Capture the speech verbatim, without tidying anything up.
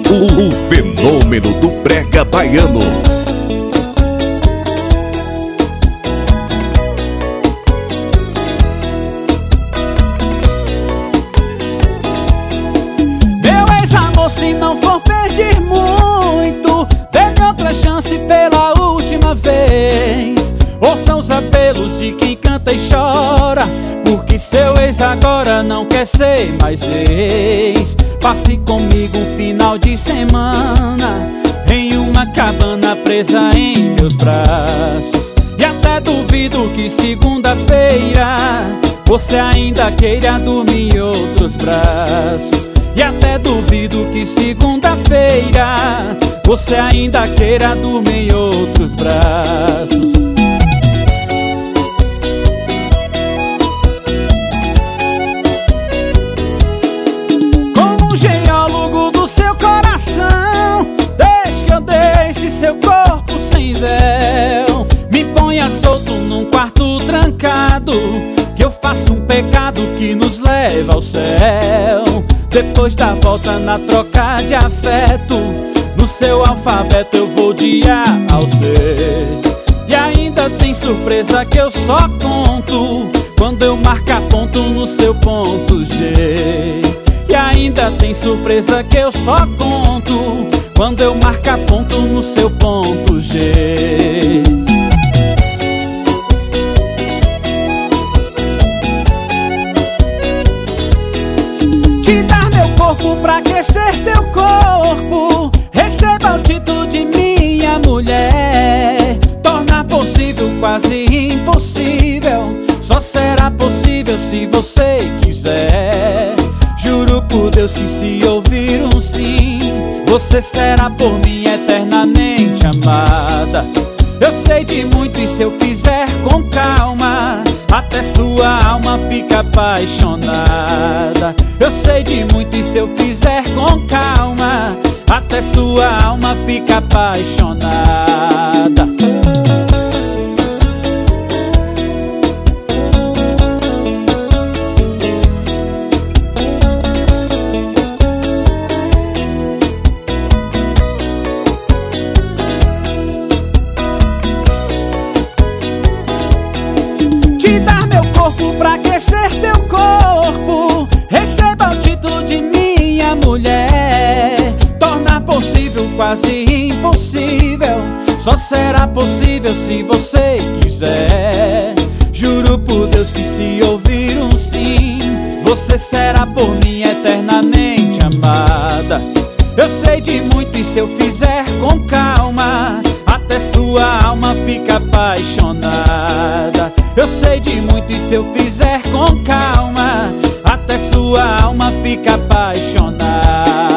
O, o fenômeno do brega baiano. Meu ex-amor, se não for pedir muito, dê-me outra chance pela última vez. Ouçam os apelos de quem canta e chora, porque seu ex agora não quer ser mais ex. Passe comigo um final de semana em uma cabana presa em meus braços. E até duvido que segunda-feira você ainda queira dormir em outros braços. E até duvido que segunda-feira você ainda queira dormir em outros braços. Como um geólogo do seu coração, deixe que eu deixe seu corpo sem véu. Me ponha solto num quarto trancado, que eu faço um pecado que nos leva ao céu. Depois da volta na troca de afeto, no seu alfabeto eu vou de A ao Z. E ainda tem surpresa que eu só conto quando eu marcar ponto no seu ponto G. E ainda tem surpresa que eu só conto quando eu marcar ponto no seu ponto G. Te dar meu corpo pra aquecer teu corpo, receba o título de minha mulher. Tornar possível quase impossível, só será possível se você quiser. Juro por Deus que se ouvir um sim, você será por mim eternamente amada. Eu sei de muito e se eu fizer com calma, até sua alma fica apaixonada. Eu sei de muito e se eu fizer com calma, até sua alma fica apaixonada. Te dar meu corpo pra aquecer teu corpo, receba o título de minha mulher. Tornar possível quase impossível, só será possível se você quiser. Juro por Deus que se ouvir um sim, você será por mim eternamente amada. Eu sei de muito e se eu fizer com calma, até sua alma fica apaixonada. Eu sei de muito e se eu fizer com calma, até sua alma fica apaixonada.